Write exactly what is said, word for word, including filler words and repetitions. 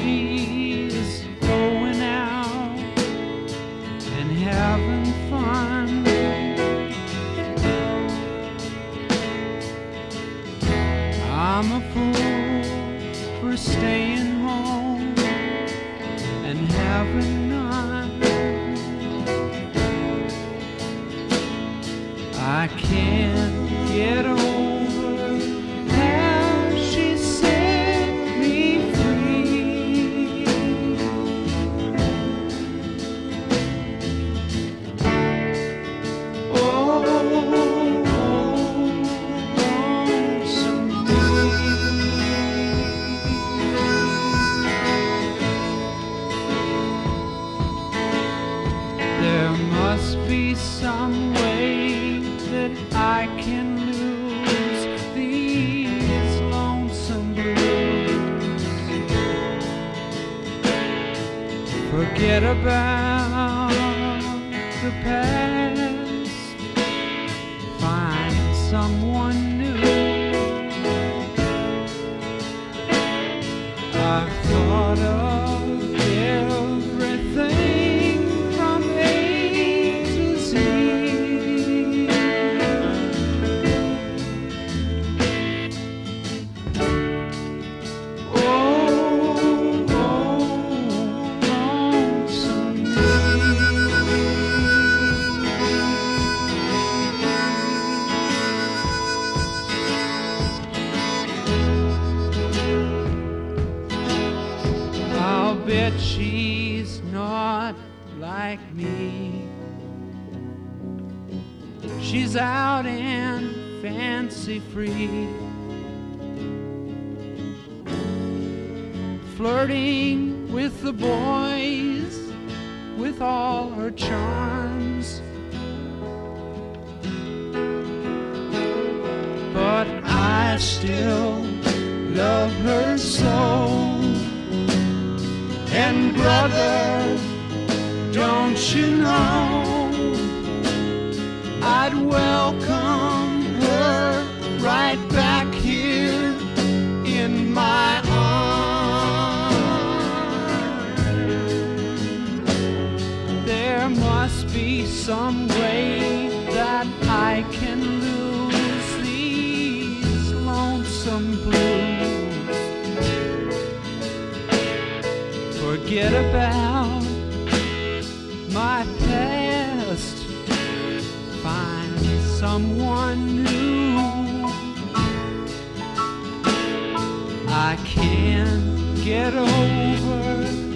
breeze, going out and having fun. I'm a fool for staying home and having none. I can't get over how she set me free. Oh, lonesome me. There must be some way that I can lose these lonesome blues. Forget about the past, find someone new. I've thought of everything from A to Z. I'll bet she's not like me. She's out and fancy free, flirting with the boys with all her charms. But I still love her so. And brother, don't you know, I'd welcome her right back here in my arms. There must be some way that I can lose these lonesome blues. Forget about my past, find someone new. I can't get over